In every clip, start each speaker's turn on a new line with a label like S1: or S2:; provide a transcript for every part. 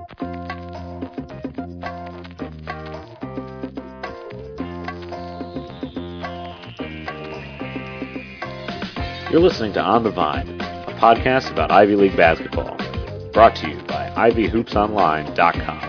S1: You're listening to On the Vine, a podcast about Ivy League basketball, brought to you by ivyhoopsonline.com.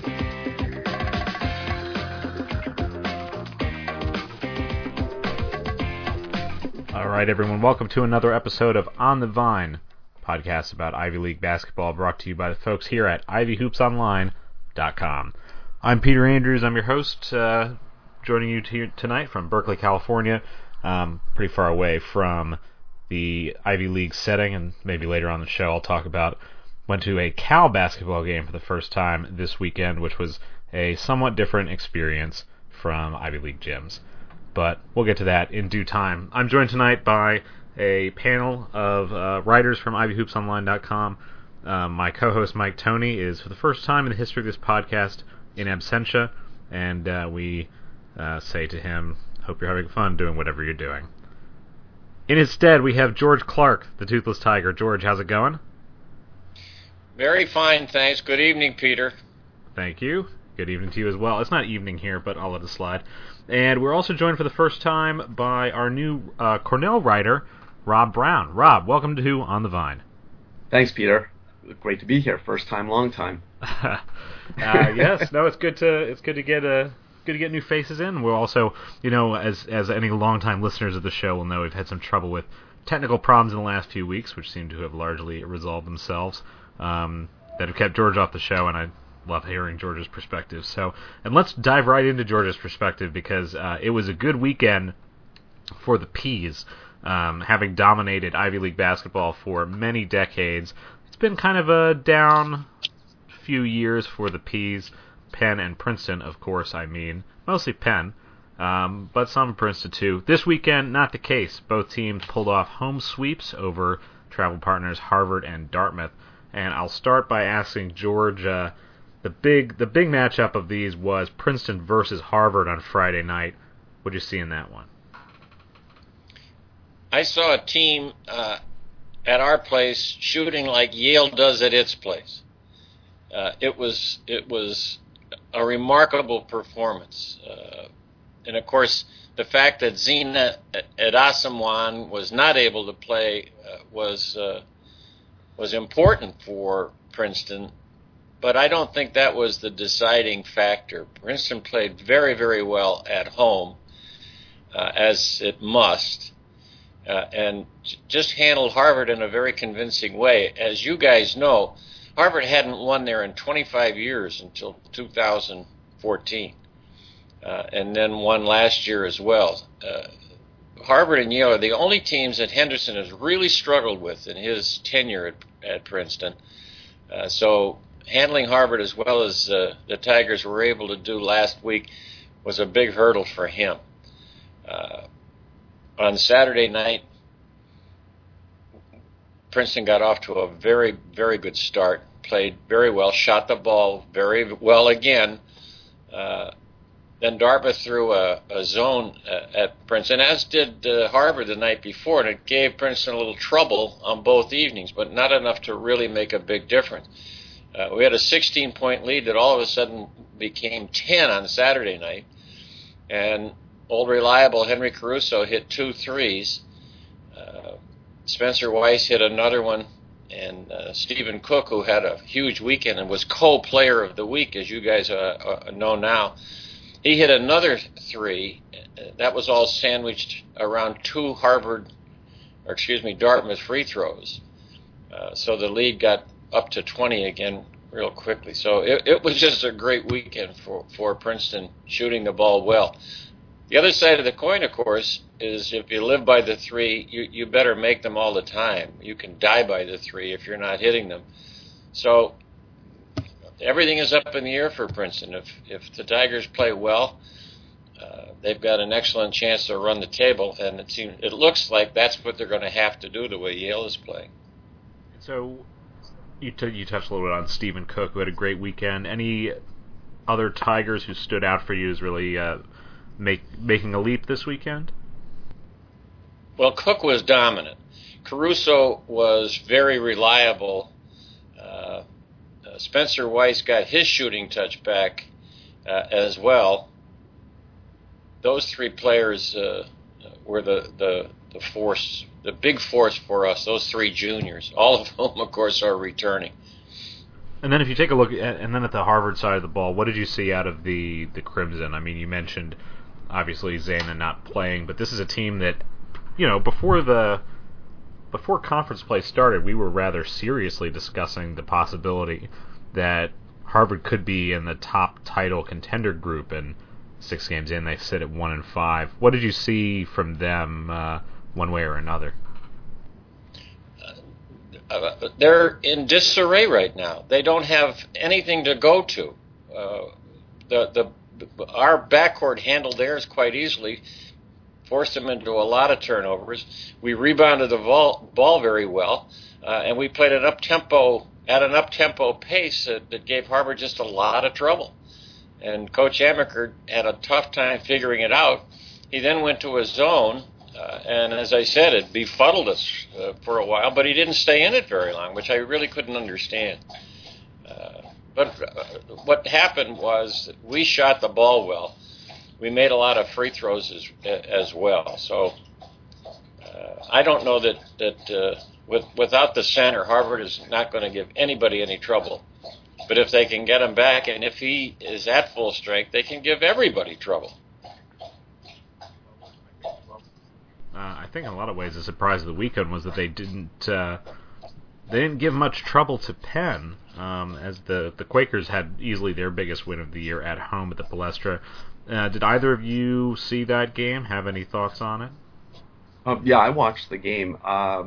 S1: All right, everyone, welcome to another episode of On the Vine, a podcast about Ivy League basketball, brought to you by the folks here at ivyhoopsonline.com. I'm Peter Andrews. I'm your host, joining you tonight from Berkeley, California, pretty far away from the Ivy League setting, and maybe later on the show I'll talk about went to a Cal basketball game for the first time this weekend, which was a somewhat different experience from Ivy League gyms. But we'll get to that in due time. I'm joined tonight by a panel of writers from ivyhoopsonline.com. My co-host Mike Toney is, for the first time in the history of this podcast, in absentia, and we say to him, hope you're having fun doing whatever you're doing. In his stead, we have George Clark, the Toothless Tiger. George, how's it going?
S2: Very fine, thanks. Good evening, Peter.
S1: Thank you. Good evening to you as well. It's not evening here, but I'll let it slide. And we're also joined for the first time by our new Cornell writer, Rob Brown. Rob, welcome to On the Vine.
S3: Thanks, Peter. Great to be here. First time, long time.
S1: Yes, no, it's good to get new faces in. We're also, as any longtime listeners of the show will know, we've had some trouble with technical problems in the last few weeks, which seem to have largely resolved themselves, that have kept George off the show, and I love hearing George's perspective. And let's dive right into George's perspective, because it was a good weekend for the Peas, having dominated Ivy League basketball for many decades. It's been kind of a down few years for the Peas. Penn and Princeton, of course, mostly Penn, but some Princeton too. This weekend, not the case. Both teams pulled off home sweeps over travel partners Harvard and Dartmouth. And I'll start by asking George, the big matchup of these was Princeton versus Harvard on Friday night. What did you see in that one?
S2: I saw a team at our place shooting like Yale does at its place. It was a remarkable performance. And of course, the fact that Zina Asamoah was not able to play was important for Princeton, but I don't think that was the deciding factor. Princeton played very, very well at home, as it must, and just handled Harvard in a very convincing way. As you guys know, Harvard hadn't won there in 25 years until 2014, and then won last year as well. Harvard and Yale are the only teams that Henderson has really struggled with in his tenure at Princeton. So handling Harvard as well as the Tigers were able to do last week was a big hurdle for him. On Saturday night, Princeton got off to a very, very good start, played very well, shot the ball very well again. Then Dartmouth threw a zone at Princeton, as did Harvard the night before, and it gave Princeton a little trouble on both evenings, but not enough to really make a big difference. We had a 16-point lead that all of a sudden became 10 on Saturday night, and old reliable Henry Caruso hit 2 threes. Spencer Weiss hit another one, and Stephen Cook, who had a huge weekend and was co-player of the week, as you guys know now, he hit another 3. That was all sandwiched around 2 Dartmouth free throws. So the lead got up to 20 again real quickly. So it was just a great weekend for Princeton, shooting the ball well. The other side of the coin, of course, is if you live by the 3, you better make them all the time. You can die by the 3 if you're not hitting them. So everything is up in the air for Princeton. If the Tigers play well, they've got an excellent chance to run the table, and it looks like that's what they're going to have to do the way Yale is playing.
S1: So you touched a little bit on Stephen Cook, who had a great weekend. Any other Tigers who stood out for you as really making a leap this weekend?
S2: Well, Cook was dominant. Caruso was very reliable. Spencer Weiss got his shooting touch back as well. Those three players were the force, the big force for us. Those three juniors, all of whom, of course, are returning.
S1: And then if you take a look at, and then at the Harvard side of the ball, what did you see out of the Crimson? I mean, you mentioned obviously Zana not playing, but this is a team that, before conference play started, we were rather seriously discussing the possibility that Harvard could be in the top title contender group, and 6 games in, they sit at 1-5. What did you see from them, one way or another?
S2: They're in disarray right now. They don't have anything to go to. Our backcourt handled theirs quite easily, forced them into a lot of turnovers. We rebounded the ball very well, and we played at an up-tempo pace that gave Harvard just a lot of trouble. And Coach Amaker had a tough time figuring it out. He then went to a zone, and as I said, it befuddled us for a while, but he didn't stay in it very long, which I really couldn't understand. But what happened was that we shot the ball well. We made a lot of free throws as well. So I don't know that without the center, Harvard is not going to give anybody any trouble. But if they can get him back, and if he is at full strength, they can give everybody trouble.
S1: I think in a lot of ways the surprise of the weekend was that they didn't give much trouble to Penn, as the Quakers had easily their biggest win of the year at home at the Palestra. Did either of you see that game? Have any thoughts on it?
S3: Yeah, I watched the game.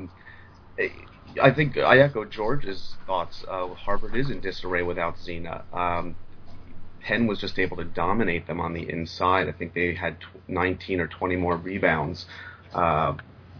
S3: I think I echo George's thoughts. Harvard is in disarray without Zena. Penn was just able to dominate them on the inside. I think they had 19 or 20 more rebounds. I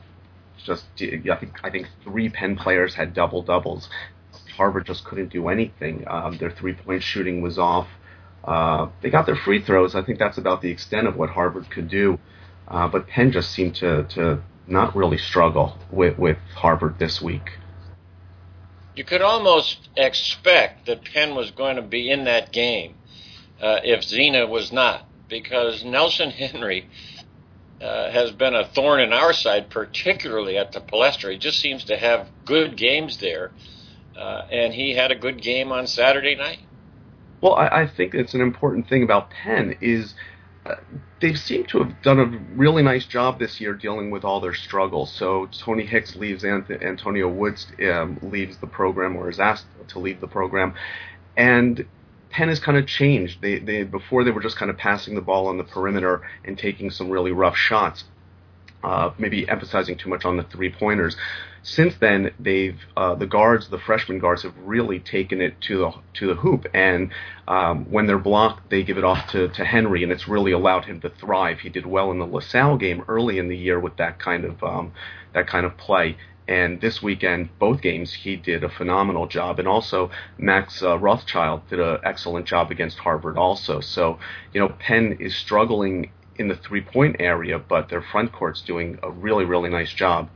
S3: think 3 Penn players had double-doubles. Harvard just couldn't do anything. Their three-point shooting was off. They got their free throws. I think that's about the extent of what Harvard could do. But Penn just seemed to not really struggle with Harvard this week.
S2: You could almost expect that Penn was going to be in that game if Zena was not, because Nelson Henry has been a thorn in our side, particularly at the Palestra. He just seems to have good games there, and he had a good game on Saturday night.
S3: Well, I think it's an important thing about Penn is they seem to have done a really nice job this year dealing with all their struggles. So Tony Hicks leaves, Antonio Woods leaves the program, or is asked to leave the program, and Penn has kind of changed. They before they were just kind of passing the ball on the perimeter and taking some really rough shots, maybe emphasizing too much on the three-pointers. Since then, the freshman guards have really taken it to the hoop, and when they're blocked, they give it off to Henry, and it's really allowed him to thrive. He did well in the LaSalle game early in the year with that kind of play. And this weekend, both games, he did a phenomenal job. And also, Max Rothschild did an excellent job against Harvard also. So, Penn is struggling in the three-point area, but their front court's doing a really, really nice job.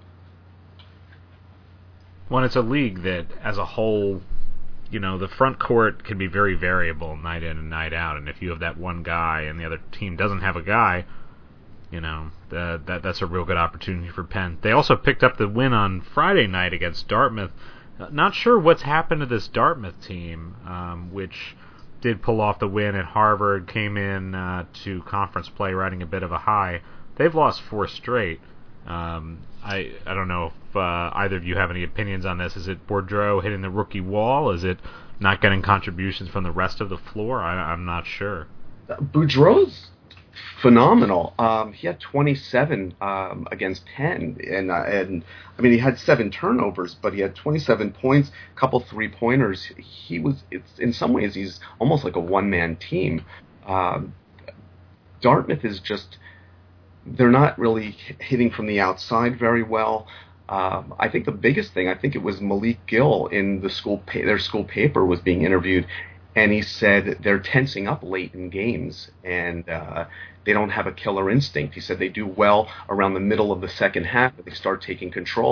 S1: Well, it's a league that, as a whole, the front court can be very variable night in and night out. And if you have that one guy and the other team doesn't have a guy, that's a real good opportunity for Penn. They also picked up the win on Friday night against Dartmouth. Not sure what's happened to this Dartmouth team, which did pull off the win at Harvard, came in to conference play riding a bit of a high. They've lost 4 straight. I don't know if either of you have any opinions on this. Is it Boudreau hitting the rookie wall? Is it not getting contributions from the rest of the floor? I'm not sure.
S3: Boudreau's phenomenal. He had 27 against Penn, and I mean he had 7 turnovers, but he had 27 points, a couple 3-pointers. In some ways he's almost like a one-man team. Dartmouth is just, they're not really hitting from the outside very well. I think the biggest thing, it was Malik Gill in their school paper was being interviewed, and he said they're tensing up late in games, and they don't have a killer instinct. He said they do well around the middle of the second half, but they start taking control,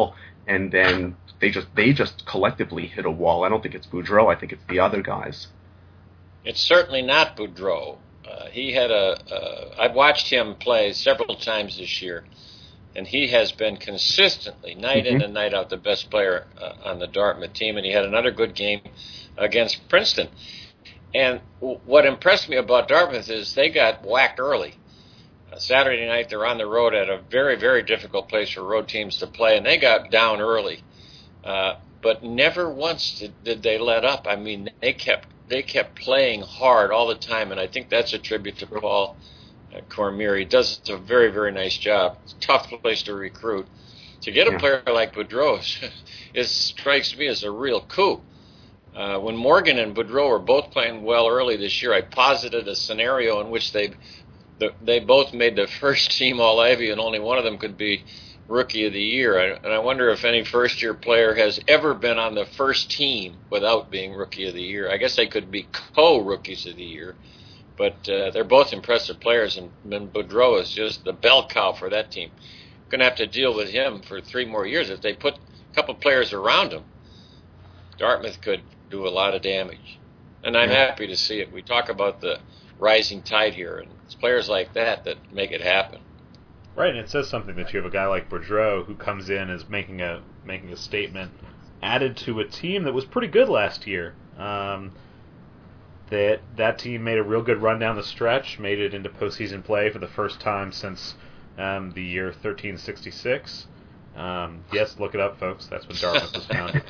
S3: and then they just collectively hit a wall. I don't think it's Boudreau. I think it's the other guys.
S2: It's certainly not Boudreau. He had I've watched him play several times this year, and he has been consistently, night in and night out, the best player on the Dartmouth team, and he had another good game against Princeton. And what impressed me about Dartmouth is they got whacked early. Saturday night, they're on the road at a very, very difficult place for road teams to play, and they got down early. But never once did they let up. I mean, they kept playing hard all the time, and I think that's a tribute to Paul Cormier. He does a very, very nice job. It's a tough place to recruit. To get a player like Boudreau strikes me as a real coup. When Morgan and Boudreau were both playing well early this year, I posited a scenario in which they both made the first team All-Ivy, and only one of them could be Rookie of the Year. And I wonder if any first-year player has ever been on the first team without being Rookie of the Year. I guess they could be co-Rookies of the Year, but they're both impressive players, and Boudreau is just the bell cow for that team. Going to have to deal with him for 3 more years. If they put a couple players around him, Dartmouth could do a lot of damage. And I'm happy to see it. We talk about the rising tide here, and it's players like that make it happen.
S1: Right, and it says something that you have a guy like Boudreau who comes in as making a statement, added to a team that was pretty good last year. That team made a real good run down the stretch, made it into postseason play for the first time since the year 1366. Yes, look it up, folks. That's when Dartmouth was founded.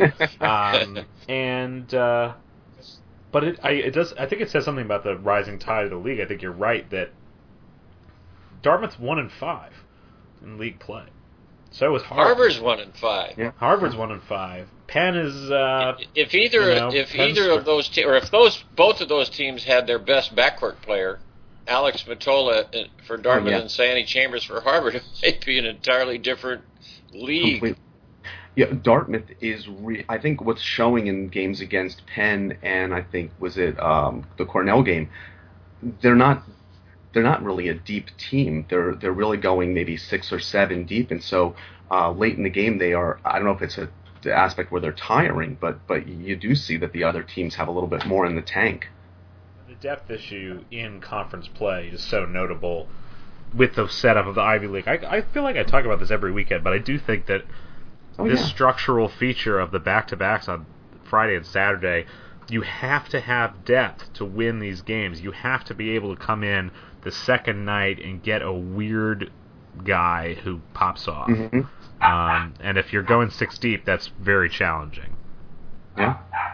S1: But it does. I think it says something about the rising tide of the league. I think you're right that Dartmouth's 1-5 in league play. So is Harvard.
S2: Harvard's 1-5.
S1: Yeah. Harvard's 1-5. Penn is.
S2: If either of those or if both of those teams had their best backcourt player, Alex Matola for Dartmouth and Sandy Chambers for Harvard, it might be an entirely different league.
S3: Completely. Yeah, Dartmouth is. I think what's showing in games against Penn and I think the Cornell game, they're not really a deep team. They're really going maybe 6 or 7 deep, and so late in the game they are. I don't know if it's the aspect where they're tiring, but you do see that the other teams have a little bit more in the tank.
S1: The depth issue in conference play is so notable with the setup of the Ivy League. I feel like I talk about this every weekend, but I do think that structural feature of the back-to-backs on Friday and Saturday, you have to have depth to win these games. You have to be able to come in the second night and get a weird guy who pops off. And if you're going 6 deep, that's very challenging.
S3: Yeah.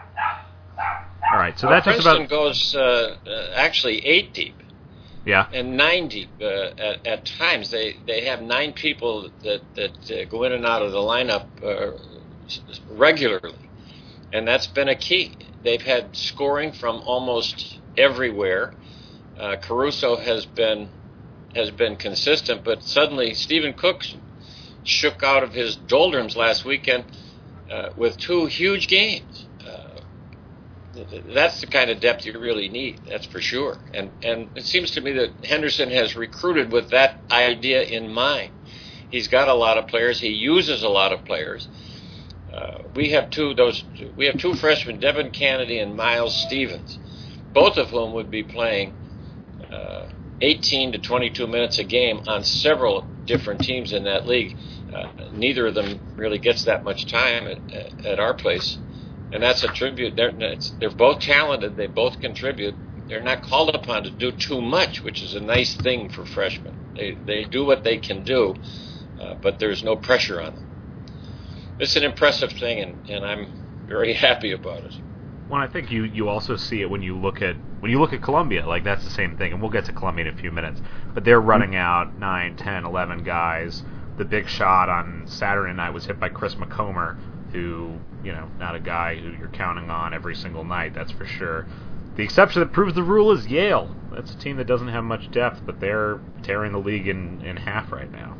S1: All right, so that's
S2: Princeton
S1: just about
S2: goes actually 8 deep.
S1: Yeah.
S2: And 9 deep at times. They have 9 people that go in and out of the lineup regularly, and that's been a key. They've had scoring from almost everywhere. Caruso has been consistent, but suddenly Stephen Cook shook out of his doldrums last weekend with 2 huge games. That's the kind of depth you really need, that's for sure. And it seems to me that Henderson has recruited with that idea in mind. He's got a lot of players. He uses a lot of players. We have two freshmen, Devin Kennedy and Miles Stevens, both of whom would be playing 18 to 22 minutes a game on several different teams in that league. Neither of them really gets that much time at our place. And that's a tribute. They're both talented. They both contribute. They're not called upon to do too much, which is a nice thing for freshmen. They do what they can do, but there's no pressure on them. It's an impressive thing, and I'm very happy about it.
S1: Well, I think you also see it when you look at Columbia. Like, that's the same thing, and we'll get to Columbia in a few minutes. But they're running out 9, 10, 11 guys. The big shot on Saturday night was hit by Chris McComber, who, not a guy who you're counting on every single night, that's for sure. The exception that proves the rule is Yale. That's a team that doesn't have much depth, but they're tearing the league in half right now.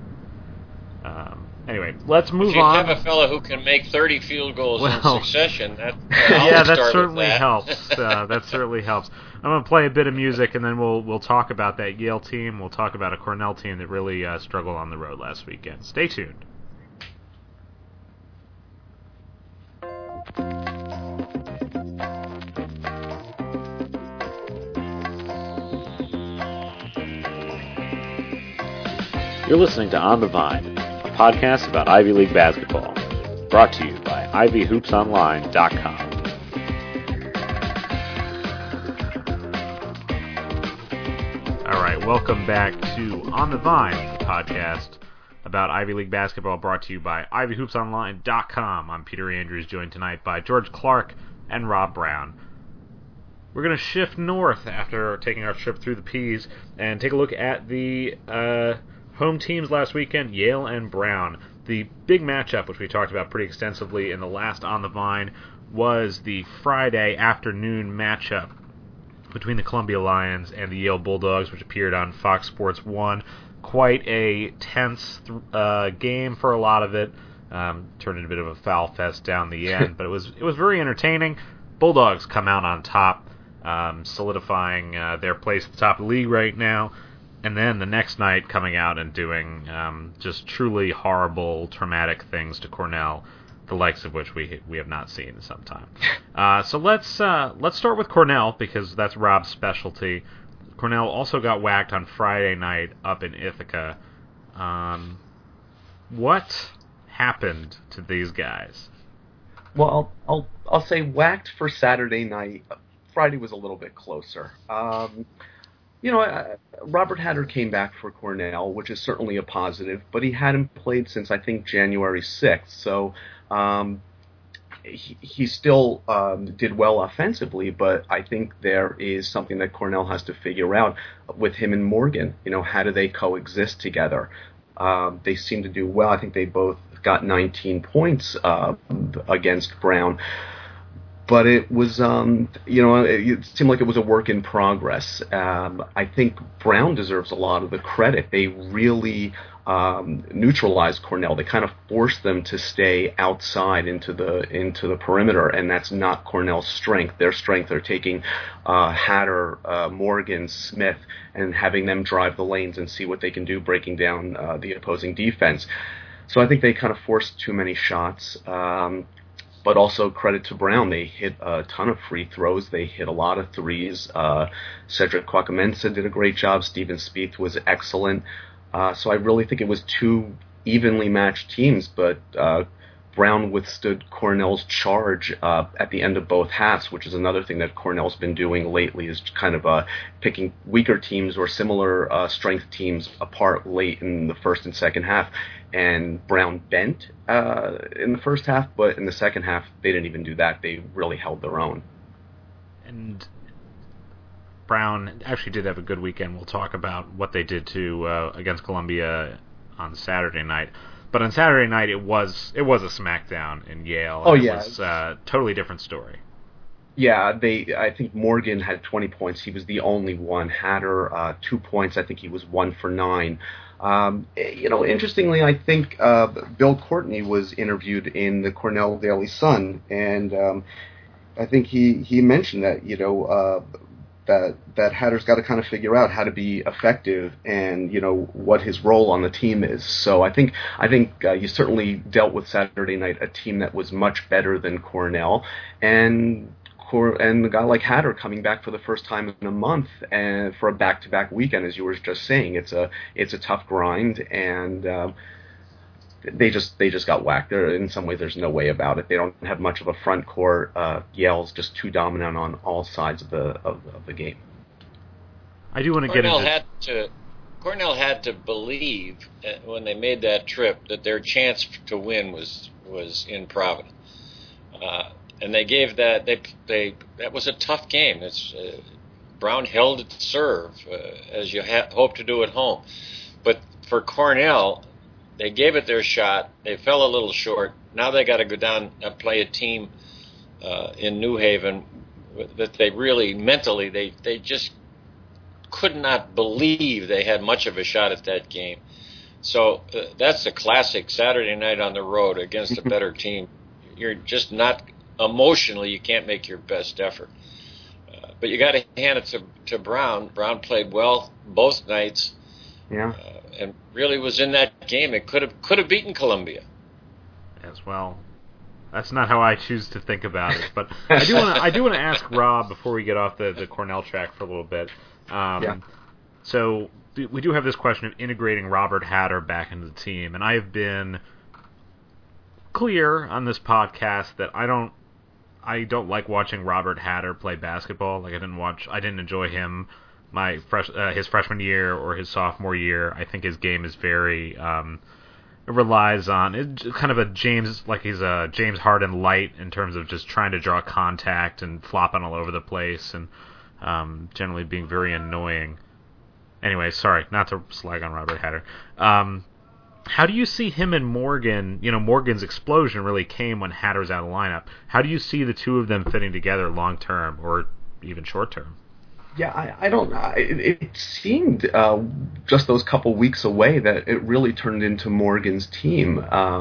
S1: Anyway, let's move on.
S2: If you have a fellow who can make 30 field goals in succession, that
S1: certainly helps. That certainly helps. I'm going to play a bit of music, and then we'll talk about that Yale team. We'll talk about a Cornell team that really struggled on the road last weekend. Stay tuned. You're listening to On the Vine, a podcast about Ivy League basketball, brought to you by ivyhoopsonline.com. All right, welcome back to On the Vine, the podcast about Ivy League basketball, brought to you by ivyhoopsonline.com. I'm Peter Andrews, joined tonight by George Clark and Rob Brown. We're going to shift north after taking our trip through the P's and take a look at the home teams last weekend, Yale and Brown. The big matchup, which we talked about pretty extensively in the last On the Vine, was the Friday afternoon matchup between the Columbia Lions and the Yale Bulldogs, which appeared on Fox Sports 1. Quite a tense game for a lot of it. Turned into a bit of a foul fest down the end, but it was very entertaining. Bulldogs come out on top, solidifying their place at the top of the league right now. And then the next night coming out and doing just truly horrible, traumatic things to Cornell, the likes of which we have not seen in some time. So let's start with Cornell, because that's Rob's specialty. Cornell also got whacked on Friday night up in Ithaca. What happened to these guys?
S3: Well, I'll say whacked for Saturday night. Friday was a little bit closer. Robert Hatter came back for Cornell, which is certainly a positive, but he hadn't played since, I think, January 6th. So he still did well offensively, but I think there is something that Cornell has to figure out with him and Morgan. How do they coexist together? They seem to do well. I think they both got 19 points against Brown. But it was, it seemed like it was a work in progress. I think Brown deserves a lot of the credit. They really neutralized Cornell. They kind of forced them to stay outside into the perimeter, and that's not Cornell's strength. Their strength are taking Hatter, Morgan, Smith, and having them drive the lanes and see what they can do, breaking down the opposing defense. So I think they kind of forced too many shots. But also credit to Brown. They hit a ton of free throws. They hit a lot of threes. Cedric Kwakamensa did a great job. Stephen Spieth was excellent. So I really think it was two evenly matched teams, but Brown withstood Cornell's charge at the end of both halves, which is another thing that Cornell's been doing lately, is kind of picking weaker teams or similar strength teams apart late in the first and second half. And Brown bent in the first half, but in the second half, they didn't even do that. They really held their own.
S1: And Brown actually did have a good weekend. We'll talk about what they did to against Columbia on Saturday night. But on Saturday night, it was a smackdown in Yale.
S3: Oh, yeah.
S1: It was a totally different story.
S3: Yeah, I think Morgan had 20 points. He was the only one. Hatter, 2 points. I think he was 1 for 9. Interestingly, I think Bill Courtney was interviewed in the Cornell Daily Sun, and I think he mentioned that that Hatter's got to kind of figure out how to be effective and what his role on the team is. So I think you certainly dealt with Saturday night a team that was much better than Cornell, and a guy like Hatter coming back for the first time in a month and for a back-to-back weekend, as you were just saying, it's a tough grind, and they just got whacked. In some ways, there's no way about it. They don't have much of a front court. Yale's just too dominant on all sides of the game.
S1: I do want to get into.
S2: Cornell had to believe when they made that trip that their chance to win was in Providence. And they gave that. That was a tough game. Brown held it to serve as you hope to do at home, but for Cornell, they gave it their shot. They fell a little short. Now they got to go down and play a team in New Haven that they really mentally they just could not believe they had much of a shot at that game. So that's a classic Saturday night on the road against a better team. You're just not. Emotionally, you can't make your best effort. But you got to hand it to Brown. Brown played well both nights.
S3: Yeah.
S2: And really was in that game. It could have beaten Columbia.
S1: As well. That's not how I choose to think about it. But I do want to ask Rob before we get off the Cornell track for a little bit.
S3: Yeah.
S1: So we do have this question of integrating Robert Hatter back into the team, and I have been clear on this podcast that I don't like watching Robert Hatter play basketball. Like I didn't enjoy him his freshman year or his sophomore year. I think his game is very it relies on kind of he's a James Harden light in terms of just trying to draw contact and flopping all over the place and generally being very annoying. Anyway, sorry, not to slag on Robert Hatter. How do you see him and Morgan? Morgan's explosion really came when Hatter was out of the lineup. How do you see the two of them fitting together long term or even short term?
S3: Yeah, I don't. It seemed just those couple weeks away that it really turned into Morgan's team.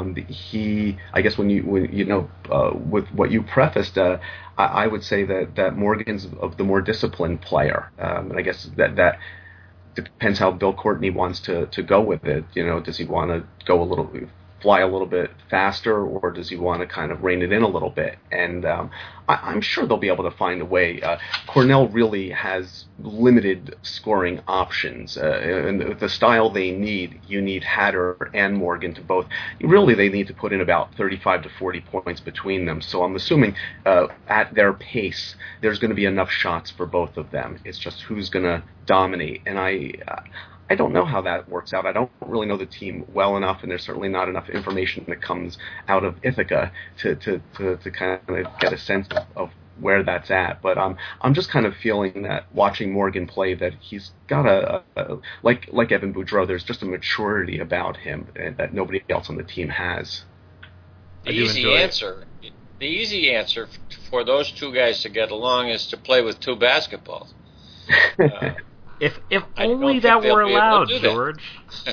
S3: I guess when with what you prefaced, I would say that Morgan's of the more disciplined player, and I guess that depends how Bill Courtney wants to go with it. Does he want to fly a little bit faster, or does he want to kind of rein it in a little bit? And I'm sure they'll be able to find a way. Cornell really has limited scoring options, and the style they need, you need Hatter and Morgan to both. Really, they need to put in about 35 to 40 points between them. So I'm assuming at their pace, there's going to be enough shots for both of them. It's just who's going to dominate. And I don't know how that works out. I don't really know the team well enough, and there's certainly not enough information that comes out of Ithaca to kind of get a sense of where that's at. But I'm just kind of feeling that watching Morgan play, that he's got like Evan Boudreau, there's just a maturity about him that nobody else on the team has.
S2: The easy answer for those two guys to get along is to play with two basketballs.
S1: If only that were allowed, George.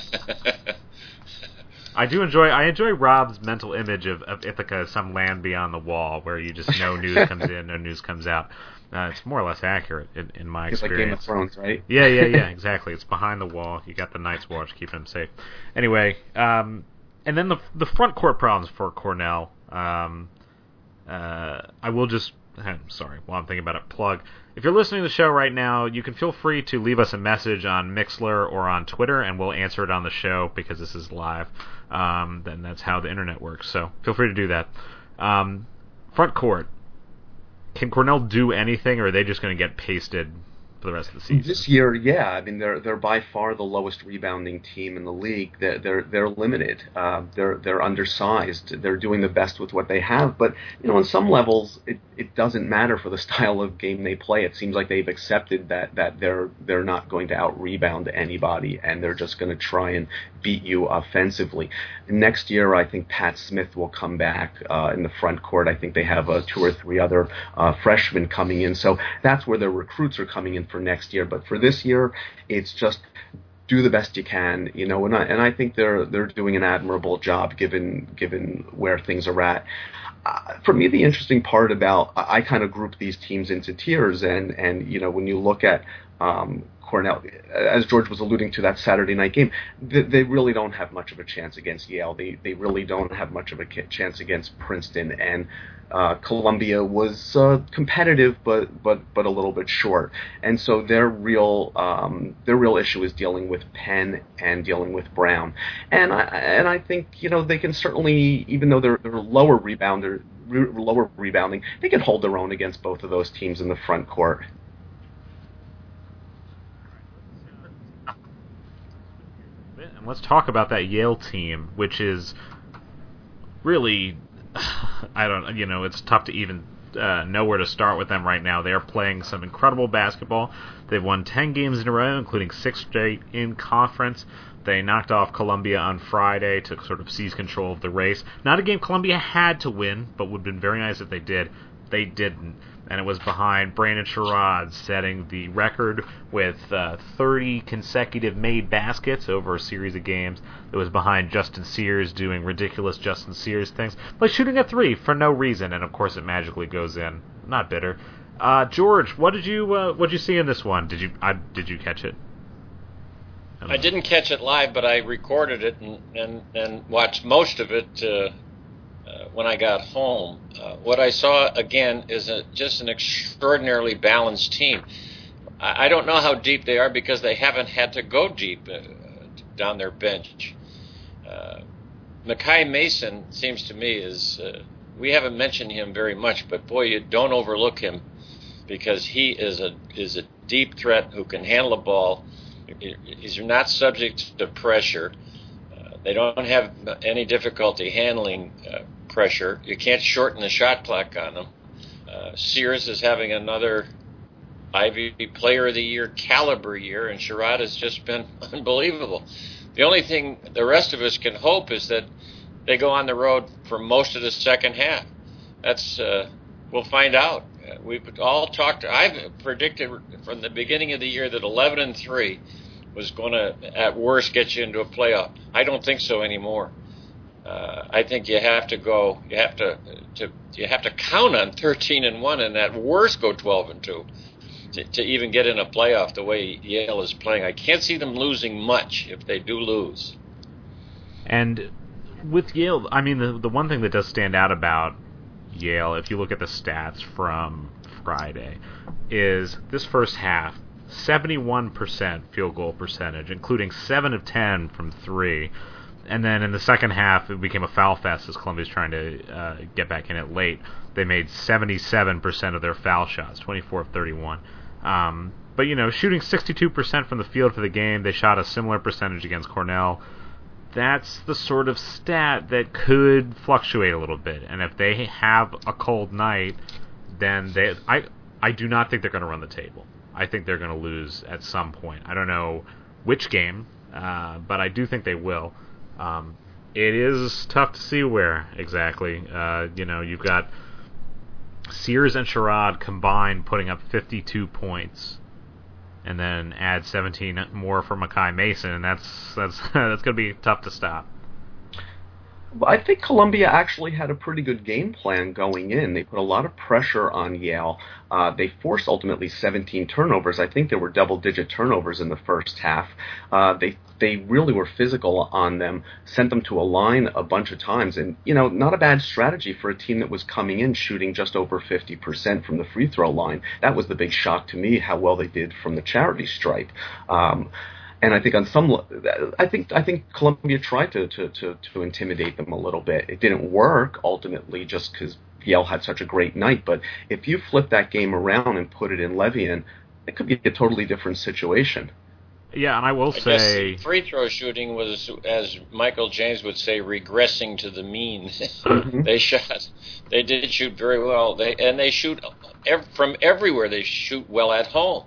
S1: I enjoy Rob's mental image of Ithaca as some land beyond the wall where you just no news comes in, no news comes out. It's more or less accurate in my experience.
S3: It's like Game of Thrones, right?
S1: Yeah, exactly. It's behind the wall. You got the Night's Watch keeping them safe. Anyway, and then the front court problems for Cornell. I will just... Sorry, while I'm thinking about it, plug. If you're listening to the show right now, you can feel free to leave us a message on Mixlr or on Twitter, and we'll answer it on the show because this is live. Then that's how the internet works, so feel free to do that. Front court. Can Cornell do anything, or are they just going to get pasted for the rest of the season?
S3: This year, yeah. I mean, they're by far the lowest rebounding team in the league. They're limited. They're undersized. They're doing the best with what they have. But on some levels, it doesn't matter for the style of game they play. It seems like they've accepted that they're not going to out rebound anybody, and they're just going to try and beat you offensively. Next year, I think Pat Smith will come back in the front court. I think they have 2 or 3 other freshmen coming in. So that's where their recruits are coming in for next year. But for this year, it's just do the best you can, and I think they're doing an admirable job given where things are at. For me, the interesting part about I kind of group these teams into tiers, and when you look at Cornell, as George was alluding to, that Saturday night game, they really don't have much of a chance against Yale. They really don't have much of a chance against Princeton, and Columbia was competitive, but a little bit short. And so their real issue is dealing with Penn and dealing with Brown. And I think they can certainly, even though they're lower rebounding, they can hold their own against both of those teams in the front court.
S1: And let's talk about that Yale team, which is really, it's tough to even know where to start with them right now. They are playing some incredible basketball. They've won 10 games in a row, including 6 straight in conference. They knocked off Columbia on Friday to sort of seize control of the race. Not a game Columbia had to win, but would have been very nice if they did. They didn't. And it was behind Brandon Sherrod setting the record with 30 consecutive made baskets over a series of games. It was behind Justin Sears doing ridiculous Justin Sears things, like shooting a 3 for no reason, and of course it magically goes in. Not bitter. George, what did you see in this one? Did you catch it?
S2: I didn't catch it live, but I recorded it and watched most of it when I got home. What I saw, again, is just an extraordinarily balanced team. I don't know how deep they are because they haven't had to go deep down their bench. Makai Mason seems to me we haven't mentioned him very much, but boy, you don't overlook him because he is a deep threat who can handle the ball. He's not subject to pressure. They don't have any difficulty handling pressure. You can't shorten the shot clock on them. Sears is having another Ivy Player of the Year caliber year, and Sherrod has just been unbelievable. The only thing the rest of us can hope is that they go on the road for most of the second half. We'll find out. We've all talked. I've predicted from the beginning of the year that 11-3 was going to, at worst, get you into a playoff. I don't think so anymore. I think you have to go. You have to count on 13-1, and at worst go 12-2 to even get in a playoff. The way Yale is playing, I can't see them losing much if they do lose.
S1: And with Yale, I mean, the one thing that does stand out about Yale, if you look at the stats from Friday, is this first half, 71% field goal percentage, including 7 of 10 from 3. And then in the second half, it became a foul fest as Columbia's trying to get back in it late. They made 77% of their foul shots, 24 of 31. But, shooting 62% from the field for the game, they shot a similar percentage against Cornell. That's the sort of stat that could fluctuate a little bit. And if they have a cold night, then I do not think they're going to run the table. I think they're going to lose at some point. I don't know which game, but I do think they will. It is tough to see where exactly. You've got Sears and Sherrod combined putting up 52 points, and then add 17 more for Makai Mason, and that's going to be tough to stop.
S3: Well, I think Columbia actually had a pretty good game plan going in. They put a lot of pressure on Yale. They forced ultimately 17 turnovers. I think there were double-digit turnovers in the first half. They really were physical on them, sent them to a line a bunch of times, and not a bad strategy for a team that was coming in shooting just over 50% from the free throw line. That was the big shock to me, how well they did from the charity stripe. And I think I think Columbia tried to intimidate them a little bit. It didn't work ultimately, just because Yale had such a great night. But if you flip that game around and put it in Levian, it could be a totally different situation.
S1: Yeah, and I will say
S2: free throw shooting was, as Michael James would say, regressing to the mean.
S3: Mm-hmm.
S2: They did shoot very well. They shoot from everywhere. They shoot well at home.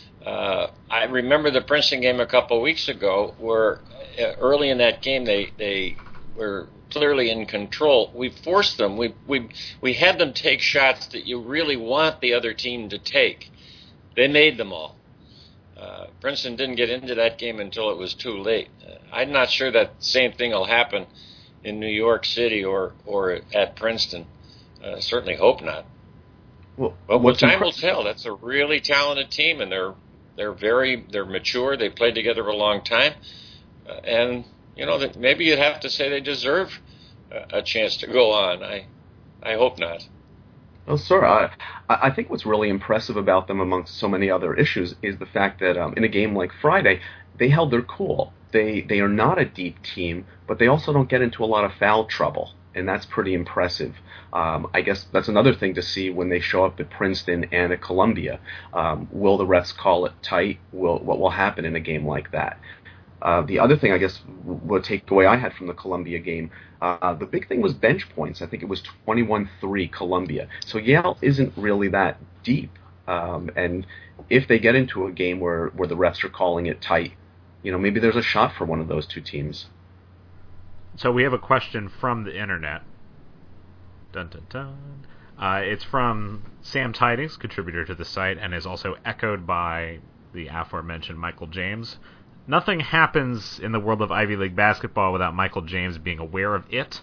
S2: I remember the Princeton game a couple of weeks ago, where early in that game they were clearly in control. We forced them. We had them take shots that you really want the other team to take. They made them all. Princeton didn't get into that game until it was too late. I'm not sure that same thing will happen in New York City or at Princeton. Certainly hope not. But time will tell. That's a really talented team, and they're mature. They played together a long time, and maybe you'd have to say they deserve a chance to go on. I hope not.
S3: Well, sir, I think what's really impressive about them, amongst so many other issues, is the fact that in a game like Friday, they held their cool. They are not a deep team, but they also don't get into a lot of foul trouble, and that's pretty impressive. I guess that's another thing to see when they show up at Princeton and at Columbia. Will the refs call it tight? What will happen in a game like that? The other thing, I guess, what takeaway I had from the Columbia game, the big thing was bench points. I think it was 21-3 Columbia. So Yale isn't really that deep. And if they get into a game where the refs are calling it tight, maybe there's a shot for one of those two teams.
S1: So we have a question from the internet. Dun, dun, dun. It's from Sam Tidings, contributor to the site, and is also echoed by the aforementioned Michael James. Nothing happens in the world of Ivy League basketball without Michael James being aware of it.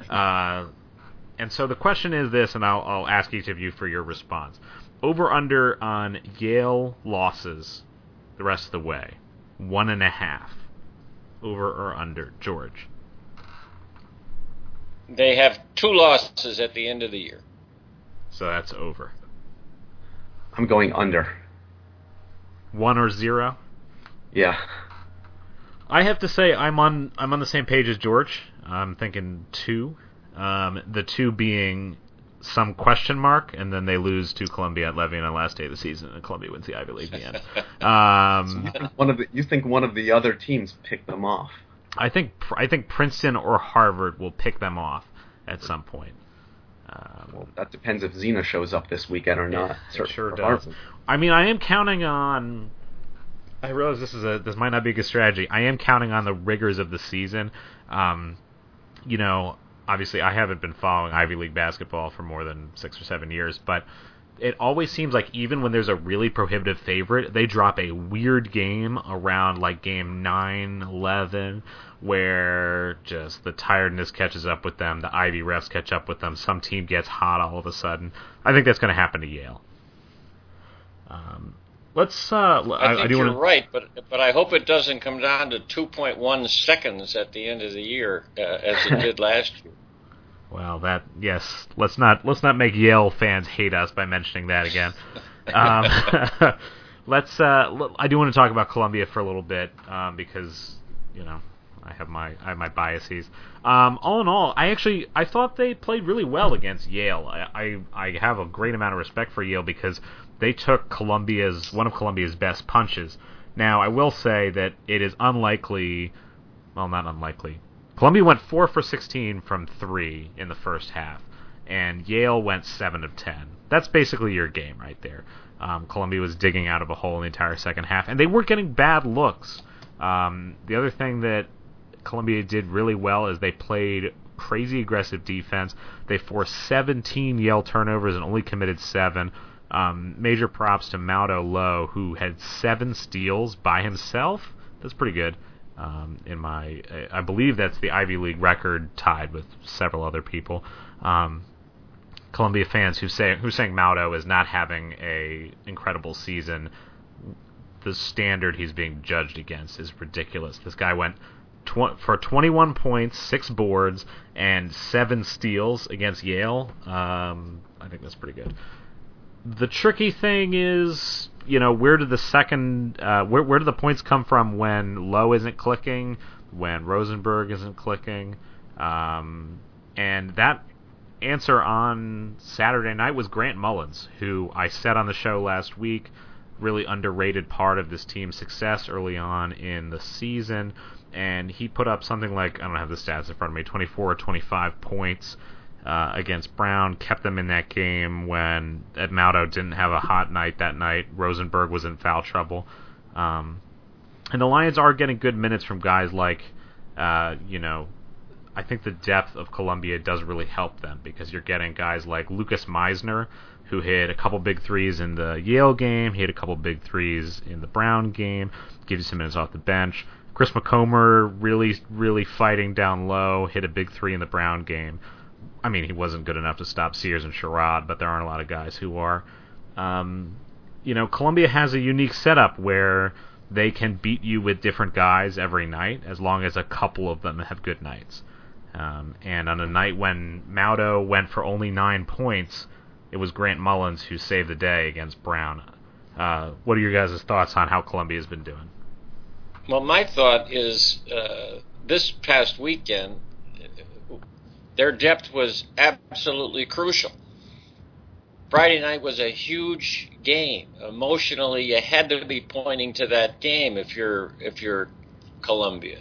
S1: And so the question is this, and I'll ask each of you for your response. Over-under on Yale losses the rest of the way. 1.5. Over or under? George.
S2: They have 2 losses at the end of the year.
S1: So that's over.
S3: I'm going under.
S1: 1 or 0?
S3: Yeah.
S1: I have to say I'm on the same page as George. I'm thinking 2. The 2 being some question mark, and then they lose to Columbia at Levy on the last day of the season, and Columbia wins the Ivy League at the end.
S3: So you think one of the other teams picked them off?
S1: I think Princeton or Harvard will pick them off at some point.
S3: Well, that depends if Xena shows up this weekend or not.
S1: It sure does. I mean, I am counting on. I realize this might not be a good strategy. I am counting on the rigors of the season. Obviously, I haven't been following Ivy League basketball for more than 6 or 7 years, but it always seems like even when there's a really prohibitive favorite, they drop a weird game around like game 9, 11, where just the tiredness catches up with them, the Ivy refs catch up with them, some team gets hot all of a sudden. I think that's going to happen to Yale.
S2: I think you're right, but I hope it doesn't come down to 2.1 seconds at the end of the year as it did last year.
S1: Well, let's not make Yale fans hate us by mentioning that again. I do want to talk about Columbia for a little bit because I have my biases. All in all, I thought they played really well against Yale. I have a great amount of respect for Yale because they took one of Columbia's best punches. Now, I will say that it is unlikely, well, not unlikely. Columbia went 4 for 16 from 3 in the first half, and Yale went 7 of 10. That's basically your game right there. Columbia was digging out of a hole in the entire second half, and they weren't getting bad looks. The other thing that Columbia did really well is they played crazy aggressive defense. They forced 17 Yale turnovers and only committed 7. Major props to Maudo Lowe, who had 7 steals by himself. That's pretty good. I believe that's the Ivy League record, tied with several other people. Columbia fans who's saying Maudo is not having a incredible season, the standard he's being judged against is ridiculous. This guy went for 21 points, 6 boards, and 7 steals against Yale. I think that's pretty good. The tricky thing is, where do the points come from when Lowe isn't clicking, when Rosenberg isn't clicking? And that answer on Saturday night was Grant Mullins, who I said on the show last week, really underrated part of this team's success early on in the season. And he put up something like, I don't have the stats in front of me, 24 or 25 points against Brown, kept them in that game when Ed Maudo didn't have a hot night that night. Rosenberg was in foul trouble. And the Lions are getting good minutes from guys like, I think the depth of Columbia does really help them because you're getting guys like Lucas Meisner, who hit a couple big threes in the Yale game, he hit a couple big threes in the Brown game, gives you some minutes off the bench. Chris McComber really, really fighting down low, hit a big 3 in the Brown game. I mean, he wasn't good enough to stop Sears and Sherrod, but there aren't a lot of guys who are. Columbia has a unique setup where they can beat you with different guys every night as long as a couple of them have good nights. And on a night when Maudo went for only 9 points, it was Grant Mullins who saved the day against Brown. What are your guys' thoughts on how Columbia's been doing?
S2: Well, my thought is this past weekend, their depth was absolutely crucial. Friday night was a huge game. Emotionally, you had to be pointing to that game if you're Columbia.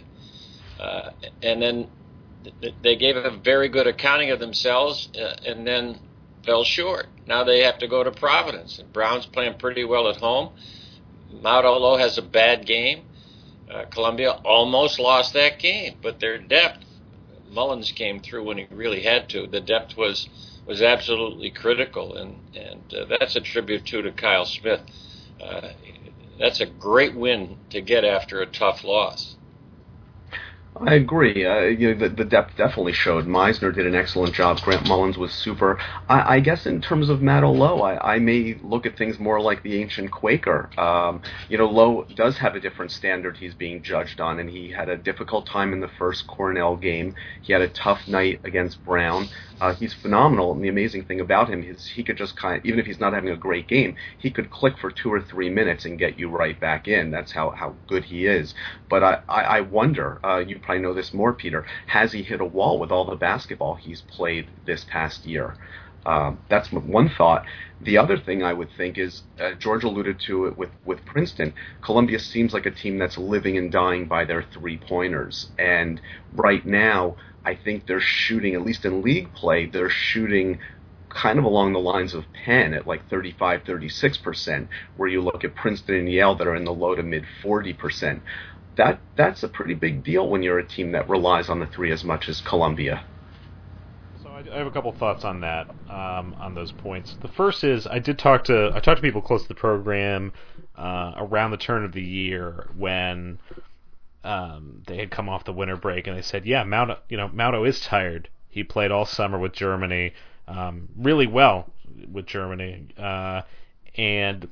S2: And then they gave a very good accounting of themselves and then fell short. Now they have to go to Providence. And Brown's playing pretty well at home. Maudo Lowe has a bad game. Columbia almost lost that game, but their depth, Mullins came through when he really had to. The depth was absolutely critical, and that's a tribute to Kyle Smith. That's a great win to get after a tough loss.
S3: I agree. The depth definitely showed. Meisner did an excellent job. Grant Mullins was super. I guess in terms of Matt Lowe, I may look at things more like the ancient Quaker. Lowe does have a different standard he's being judged on, and he had a difficult time in the first Cornell game. He had a tough night against Brown. He's phenomenal, and the amazing thing about him is he could just even if he's not having a great game, he could click for 2 or 3 minutes and get you right back in. That's how good he is. But I wonder, you probably know this more, Peter, has he hit a wall with all the basketball he's played this past year? That's one thought. The other thing I would think is, George alluded to it with Princeton, Columbia seems like a team that's living and dying by their three-pointers. And right now, I think they're shooting, at least in league play, they're shooting kind of along the lines of Penn at like 35-36%, where you look at Princeton and Yale that are in the low to mid 40%. That's a pretty big deal when you're a team that relies on the three as much as Columbia.
S1: So I have a couple thoughts on that, on those points. The first is I talked to people close to the program around the turn of the year when they had come off the winter break, and they said, yeah, Mauto is tired. He played all summer with Germany, really well with Germany, and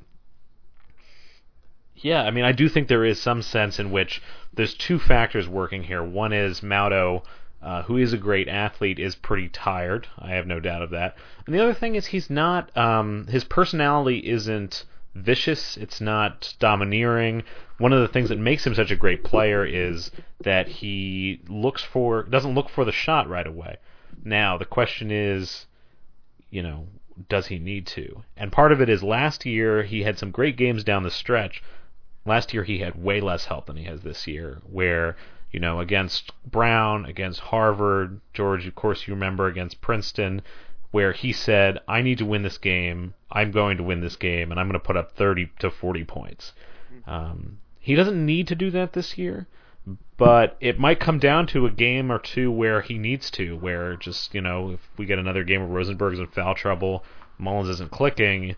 S1: yeah, I mean, I do think there is some sense in which there's two factors working here. One is Mauto, who is a great athlete, is pretty tired. I have no doubt of that. And the other thing is he's not, his personality isn't vicious. It's not domineering. One of the things that makes him such a great player is that he doesn't look for the shot right away. Now, the question is, does he need to? And part of it is last year he had some great games down the stretch. Last year he had way less help than he has this year, where, against Brown, against Harvard, George, of course you remember, against Princeton, where he said, I need to win this game, I'm going to win this game, and I'm going to put up 30 to 40 points. He doesn't need to do that this year, but it might come down to a game or two where he needs to, where just, if we get another game where Rosenberg's in foul trouble, Mullins isn't clicking,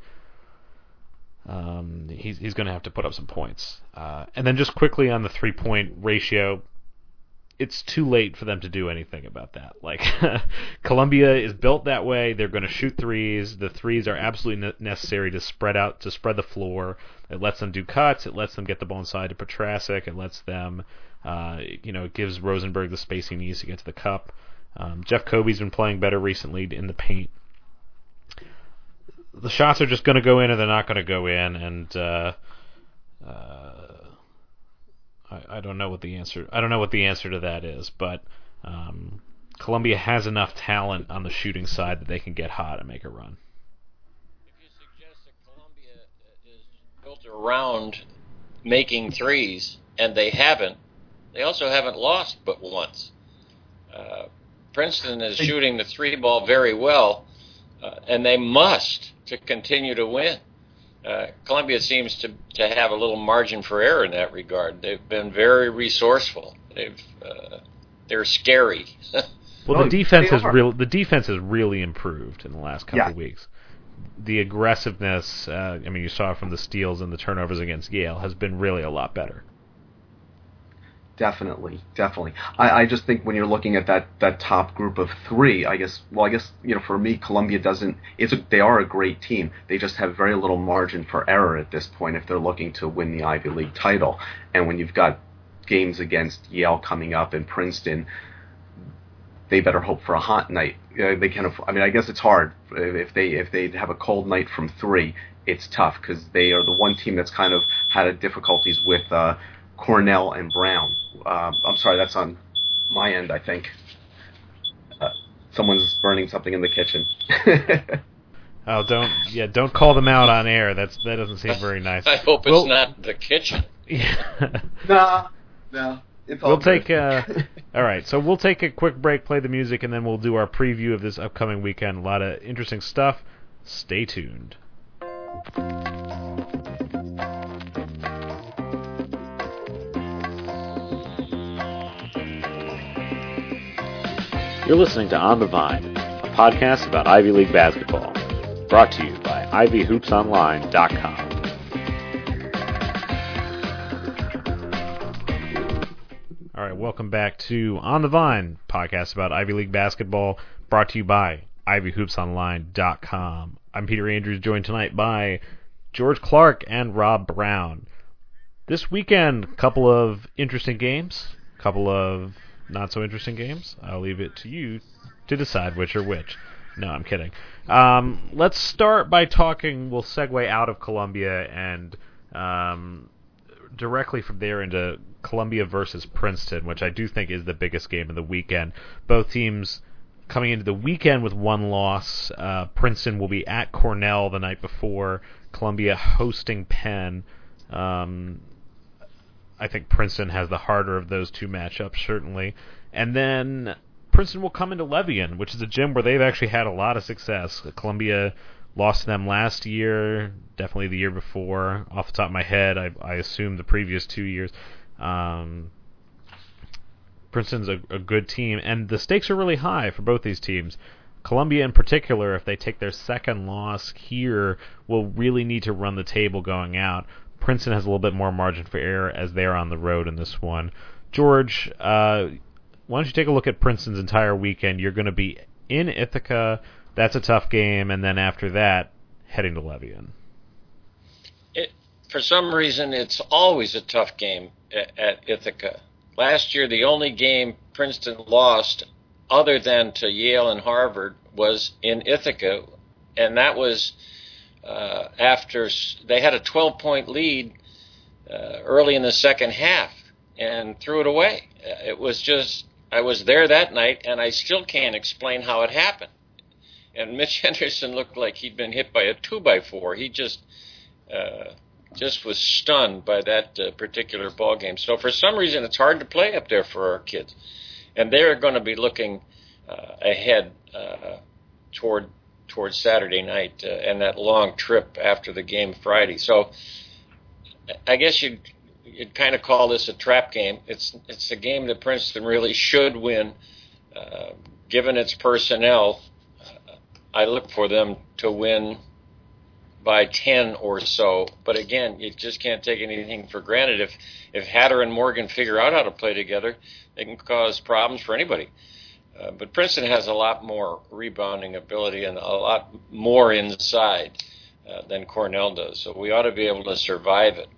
S1: he's going to have to put up some points. And then just quickly on the three-point ratio, it's too late for them to do anything about that. Like, Columbia is built that way. They're going to shoot threes. The threes are absolutely necessary to spread the floor. It lets them do cuts. It lets them get the ball inside to Petrasic. It lets them, it gives Rosenberg the space he needs to get to the cup. Jeff Kobe's been playing better recently in the paint. The shots are just going to go in or they're not going to go in, and I don't know what the answer. I don't know what the answer to that is, but Columbia has enough talent on the shooting side that they can get hot and make a run.
S2: If you suggest that Columbia is built around making threes, and they also haven't lost but once. Princeton is shooting the three ball very well, and they must to continue to win. Columbia seems to have a little margin for error in that regard. They've been very resourceful. They're scary.
S1: Well, the defense has really improved in the last couple of weeks. The aggressiveness, you saw it from the steals and the turnovers against Yale, has been really a lot better.
S3: Definitely. I just think when you're looking at that top group of three, I guess for me, Columbia they are a great team. They just have very little margin for error at this point if they're looking to win the Ivy League title. And when you've got games against Yale coming up and Princeton, they better hope for a hot night. They kind of, I guess it's hard if they have a cold night from three. It's tough because they are the one team that's kind of had difficulties with Cornell and Brown. I'm sorry, that's on my end, I think. Someone's burning something in the kitchen.
S1: Oh, don't call them out on air. That doesn't seem very nice.
S2: I hope it's not the kitchen.
S1: Yeah.
S3: No. It's all
S1: all right, so we'll take a quick break, play the music, and then we'll do our preview of this upcoming weekend. A lot of interesting stuff. Stay tuned. You're listening to On the Vine, a podcast about Ivy League basketball, brought to you by ivyhoopsonline.com. All right, welcome back to On the Vine, podcast about Ivy League basketball, brought to you by IvyHoopsOnline.com. I'm Peter Andrews, joined tonight by George Clark and Rob Brown. This weekend, a couple of interesting games, a couple of not so interesting games. I'll leave it to you to decide which are which. No, I'm kidding. Let's start by talking, we'll segue out of Columbia and directly from there into Columbia versus Princeton, which I do think is the biggest game of the weekend. Both teams coming into the weekend with one loss. Princeton will be at Cornell the night before. Columbia hosting Penn. I think Princeton has the harder of those two matchups, certainly. And then Princeton will come into Levian, which is a gym where they've actually had a lot of success. Columbia lost to them last year, definitely the year before. Off the top of my head, I assume the previous 2 years. Princeton's a good team, and the stakes are really high for both these teams. Columbia in particular, if they take their second loss here, will really need to run the table going out. Princeton has a little bit more margin for error as they are on the road in this one. George, why don't you take a look at Princeton's entire weekend? You're going to be in Ithaca. That's a tough game, and then after that, heading to Levian.
S2: For some reason, it's always a tough game at Ithaca. Last year, the only game Princeton lost, other than to Yale and Harvard, was in Ithaca, and that was after they had a 12-point lead early in the second half and threw it away. It was just, I was there that night, and I still can't explain how it happened. And Mitch Henderson looked like he'd been hit by a 2x4. He just was stunned by that particular ball game. So for some reason, it's hard to play up there for our kids, and they're going to be looking ahead toward Saturday night and that long trip after the game Friday. So I guess you'd kind of call this a trap game. It's a game that Princeton really should win, given its personnel. I look for them to win by 10 or so. But again, you just can't take anything for granted. If Hatter and Morgan figure out how to play together, they can cause problems for anybody. But Princeton has a lot more rebounding ability and a lot more inside than Cornell does. So we ought to be able to survive it.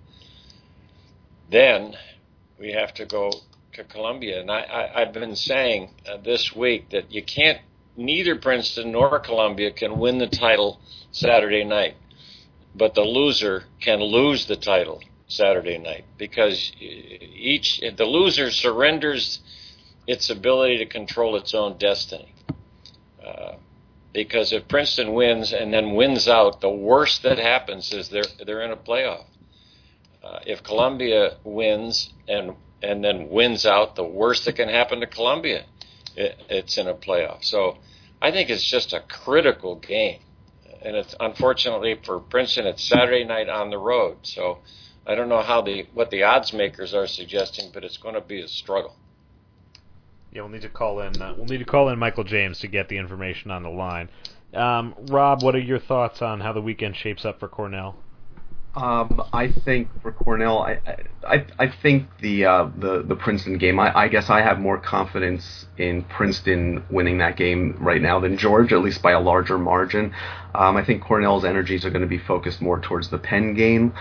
S2: Then we have to go to Columbia. And I've been saying this week that neither Princeton nor Columbia can win the title Saturday night. But the loser can lose the title Saturday night, because the loser surrenders its ability to control its own destiny. Because if Princeton wins and then wins out, the worst that happens is they're in a playoff. If Columbia wins and then wins out, the worst that can happen to Columbia, it's in a playoff. So I think it's just a critical game. And it's, unfortunately for Princeton, it's Saturday night on the road. So I don't know what the odds makers are suggesting, but it's going to be a struggle.
S1: Yeah, we'll need to call in Michael James to get the information on the line. Rob, what are your thoughts on how the weekend shapes up for Cornell?
S3: I think for Cornell, I think the Princeton game. I guess I have more confidence in Princeton winning that game right now than George, at least by a larger margin. I think Cornell's energies are going to be focused more towards the Penn game.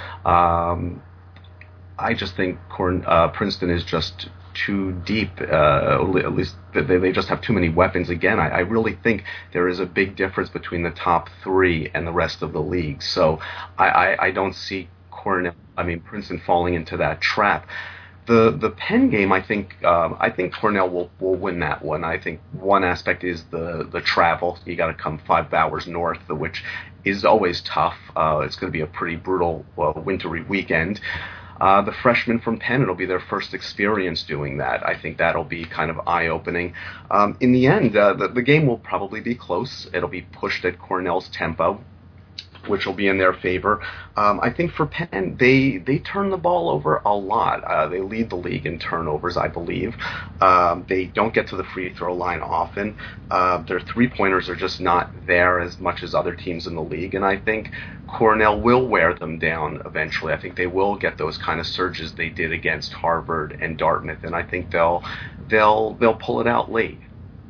S3: I just think Princeton is just too deep. At least they just have too many weapons. Again, I really think there is a big difference between the top three and the rest of the league. So I don't see Princeton falling into that trap. The Penn game, I think Cornell will win that one. I think one aspect is the travel. You got to come 5 hours north, which is always tough. It's going to be a pretty brutal wintry weekend. The freshmen from Penn, it'll be their first experience doing that. I think that'll be kind of eye-opening. In the end, the game will probably be close. It'll be pushed at Cornell's tempo. which will be in their favor. I think for Penn, they turn the ball over a lot. They lead the league in turnovers, I believe. They don't get to the free throw line often. Their three-pointers are just not there as much as other teams in the league, and I think Cornell will wear them down eventually. I think they will get those kind of surges they did against Harvard and Dartmouth, and I think they'll pull it out late.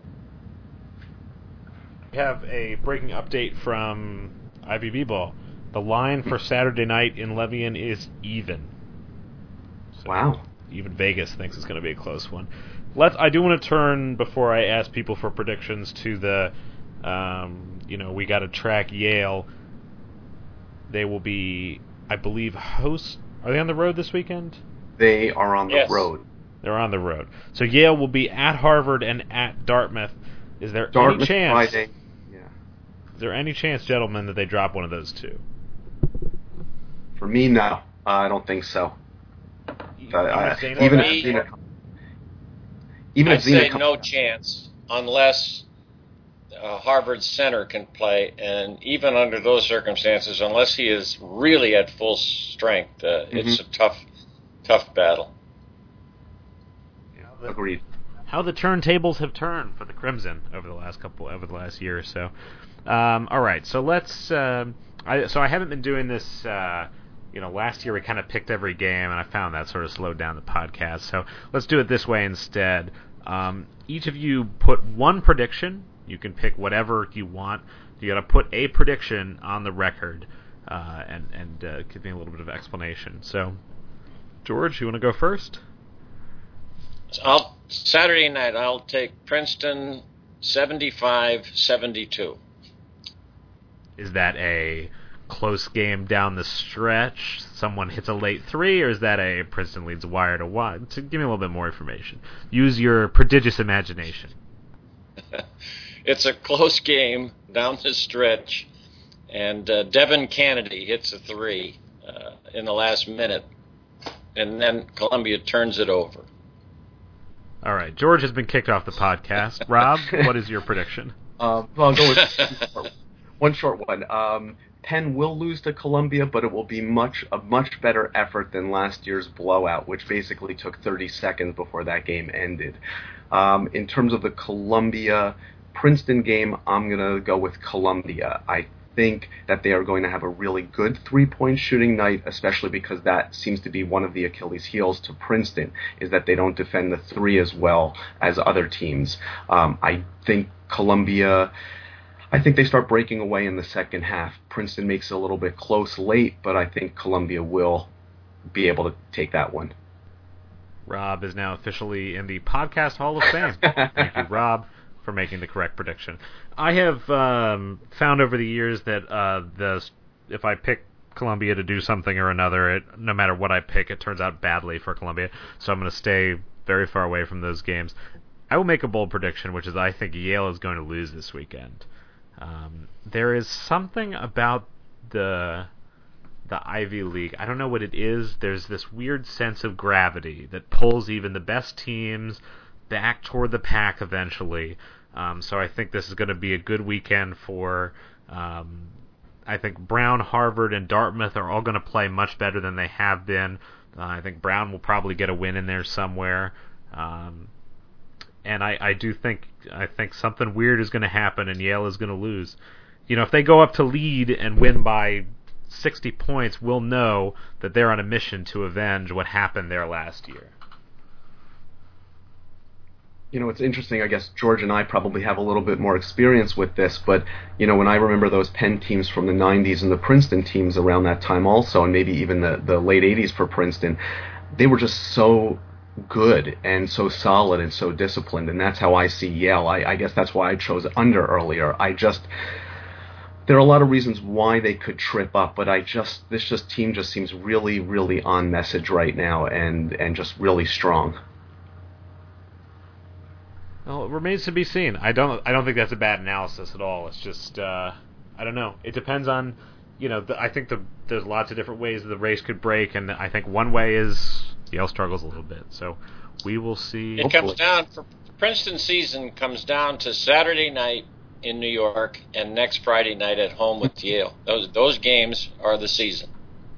S1: We have a breaking update from IVB Ball. The line for Saturday night in Levian is even. So
S3: wow.
S1: Even Vegas thinks it's going to be a close one. I do want to turn, before I ask people for predictions, to the, we got to track Yale. They will be, I believe, hosts. Are they on the road this weekend?
S3: They are on the road.
S1: They're on the road. So Yale will be at Harvard and at Dartmouth. Is there any chance?
S3: Friday.
S1: Is there any chance, gentlemen, that they drop one of those two?
S3: For me, no. I don't think so.
S2: Even if Zena no chance unless Harvard's center can play, and even under those circumstances, unless he is really at full strength, it's a tough battle.
S3: Agreed.
S1: How the turntables have turned for the Crimson over the last year or so. All right, so let's. I haven't been doing this. Last year we kind of picked every game, and I found that sort of slowed down the podcast. So let's do it this way instead. Each of you put one prediction. You can pick whatever you want. You got to put a prediction on the record, and give me a little bit of explanation. So, George, you want to go first?
S2: Saturday night, I'll take Princeton 75-72.
S1: Is that a close game down the stretch? Someone hits a late three, or is that a Princeton leads wire to wire? Give me a little bit more information. Use your prodigious imagination.
S2: It's a close game down the stretch, and Devin Kennedy hits a three in the last minute, and then Columbia turns it over.
S1: All right, George has been kicked off the podcast. Rob, what is your prediction?
S3: I'll go with one short one. Penn will lose to Columbia, but it will be a much better effort than last year's blowout, which basically took 30 seconds before that game ended. In terms of the Columbia-Princeton game, I'm going to go with Columbia. I think that they are going to have a really good three-point shooting night, especially because that seems to be one of the Achilles' heels to Princeton, is that they don't defend the three as well as other teams. I think they start breaking away in the second half. Princeton makes it a little bit close late, but I think Columbia will be able to take that one.
S1: Rob is now officially in the Podcast Hall of Fame. Thank you, Rob, for making the correct prediction. I have found over the years that if I pick Columbia to do something or another, no matter what I pick, it turns out badly for Columbia. So I'm going to stay very far away from those games. I will make a bold prediction, which is I think Yale is going to lose this weekend. There is something about the Ivy League. I don't know what it is. There's this weird sense of gravity that pulls even the best teams back toward the pack eventually. So I think this is going to be a good weekend for. I think Brown, Harvard, and Dartmouth are all going to play much better than they have been. I think Brown will probably get a win in there somewhere. And I think something weird is going to happen and Yale is going to lose. If they go up to lead and win by 60 points, we'll know that they're on a mission to avenge what happened there last year.
S3: It's interesting. I guess George and I probably have a little bit more experience with this, but, when I remember those Penn teams from the 90s and the Princeton teams around that time also, and maybe even the late 80s for Princeton, they were just so good and so solid and so disciplined, and that's how I see Yale. I guess that's why I chose under earlier. There are a lot of reasons why they could trip up, but this team just seems really, really on message right now and just really strong.
S1: Well, it remains to be seen. I don't think that's a bad analysis at all. It's just I don't know. It depends on I think there's lots of different ways the race could break, and I think one way is Yale struggles a little bit. So we will see.
S2: It comes down for Princeton season comes down to Saturday night in New York, and next Friday night at home with Yale. Those games are the season.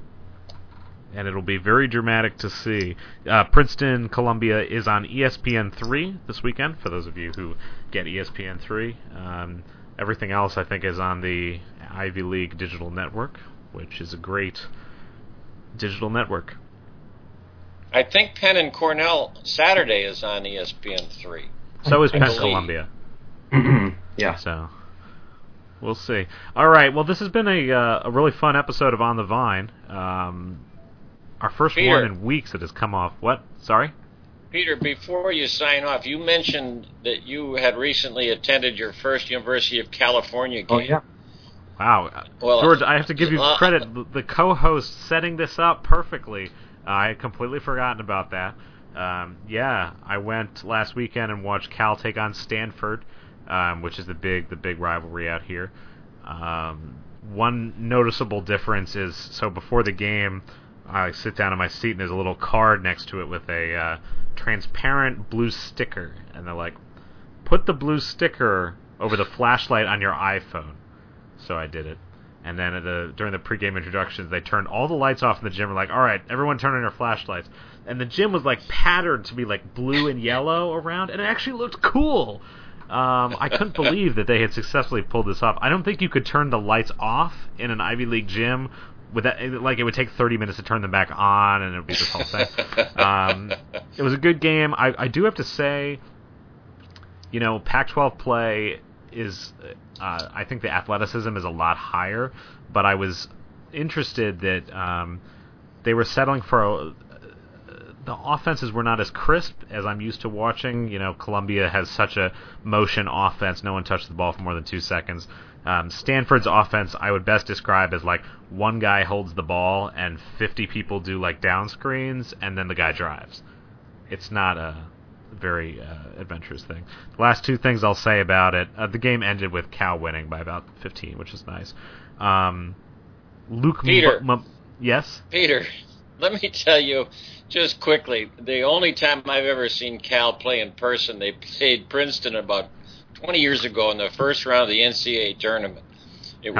S1: And it'll be very dramatic to see. Princeton Columbia is on ESPN3 this weekend, for those of you who get ESPN3. Everything else, I think, is on the Ivy League Digital Network, which is a great digital network.
S2: I think Penn and Cornell Saturday is on ESPN3.
S1: So is Penn Columbia.
S3: Yeah.
S1: So we'll see. All right. Well, this has been a really fun episode of On the Vine. Our first
S2: Peter,
S1: one in weeks that has come off. What? Sorry?
S2: Peter, before you sign off, you mentioned that you had recently attended your first University of California game.
S3: Oh, yeah.
S1: Wow.
S2: Well,
S1: George, I have to give you credit. The co-host setting this up perfectly. I had completely forgotten about that. Yeah, I went last weekend and watched Cal take on Stanford, which is the big rivalry out here. One noticeable difference is, so before the game, I sit down in my seat and there's a little card next to it with a transparent blue sticker, and they're like, put the blue sticker over the flashlight on your iPhone. So I did it. And then during the pregame introductions, they turned all the lights off in the gym. We're like, all right, everyone turn on your flashlights. And the gym was like patterned to be like blue and yellow around, and it actually looked cool. I couldn't believe that they had successfully pulled this off. I don't think you could turn the lights off in an Ivy League gym. With that, like, it would take 30 minutes to turn them back on, and it would be this whole thing. It was a good game. I do have to say, Pac-12 play is, I think the athleticism is a lot higher, but I was interested that they were settling for the offenses were not as crisp as I'm used to watching. Columbia has such a motion offense. No one touched the ball for more than 2 seconds. Stanford's offense I would best describe as like one guy holds the ball and 50 people do like down screens, and then the guy drives. It's not a very adventurous thing. The last two things I'll say about it, the game ended with Cal winning by about 15, which is nice. Luke
S2: Peter.
S1: Yes?
S2: Peter, let me tell you just quickly, the only time I've ever seen Cal play in person, they played Princeton about 20 years ago in the first round of the NCAA tournament. It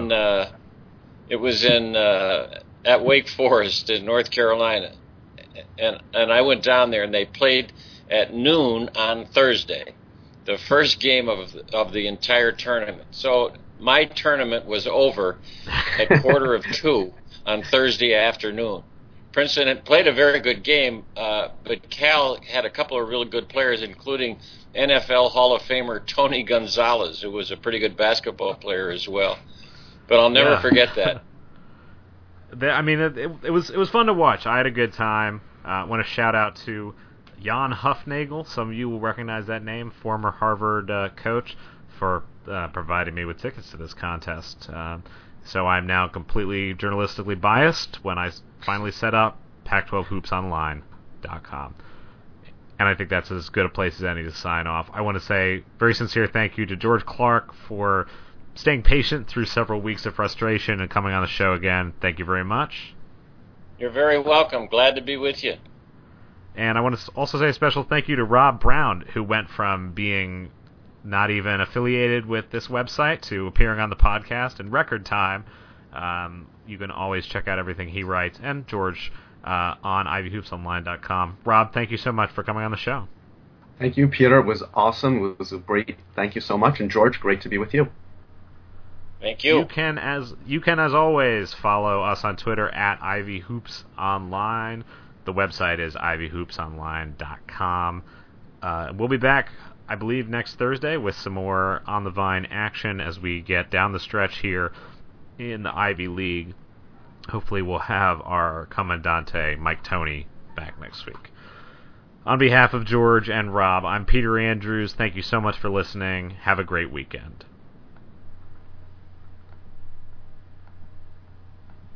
S2: was in at Wake Forest in North Carolina, and I went down there and they played at noon on Thursday, the first game of the entire tournament. So my tournament was over at 1:45 on Thursday afternoon. Princeton had played a very good game, but Cal had a couple of really good players, including NFL Hall of Famer Tony Gonzalez, who was a pretty good basketball player as well. But I'll never forget that.
S1: It was fun to watch. I had a good time. I want to shout out to Jan Hufnagel. Some of you will recognize that name, former Harvard coach, for providing me with tickets to this contest. So I'm now completely journalistically biased when I finally set up Pac12hoopsonline.com. And I think that's as good a place as any to sign off. I want to say very sincere thank you to George Clark for staying patient through several weeks of frustration and coming on the show again. Thank you very much.
S2: You're very welcome. Glad to be with you.
S1: And I want to also say a special thank you to Rob Brown, who went from being not even affiliated with this website to appearing on the podcast in record time. You can always check out everything he writes, and George, on ivyhoopsonline.com. Rob, thank you so much for coming on the show.
S3: Thank you, Peter. It was awesome. It was great. Thank you so much. And George, great to be with you.
S2: Thank you.
S1: You can, as always, follow us on Twitter at ivyhoopsonline. The website is ivyhoopsonline.com. We'll be back, I believe, next Thursday with some more On the Vine action as we get down the stretch here in the Ivy League. Hopefully we'll have our Commandante, Mike Toney, back next week. On behalf of George and Rob, I'm Peter Andrews. Thank you so much for listening. Have a great weekend.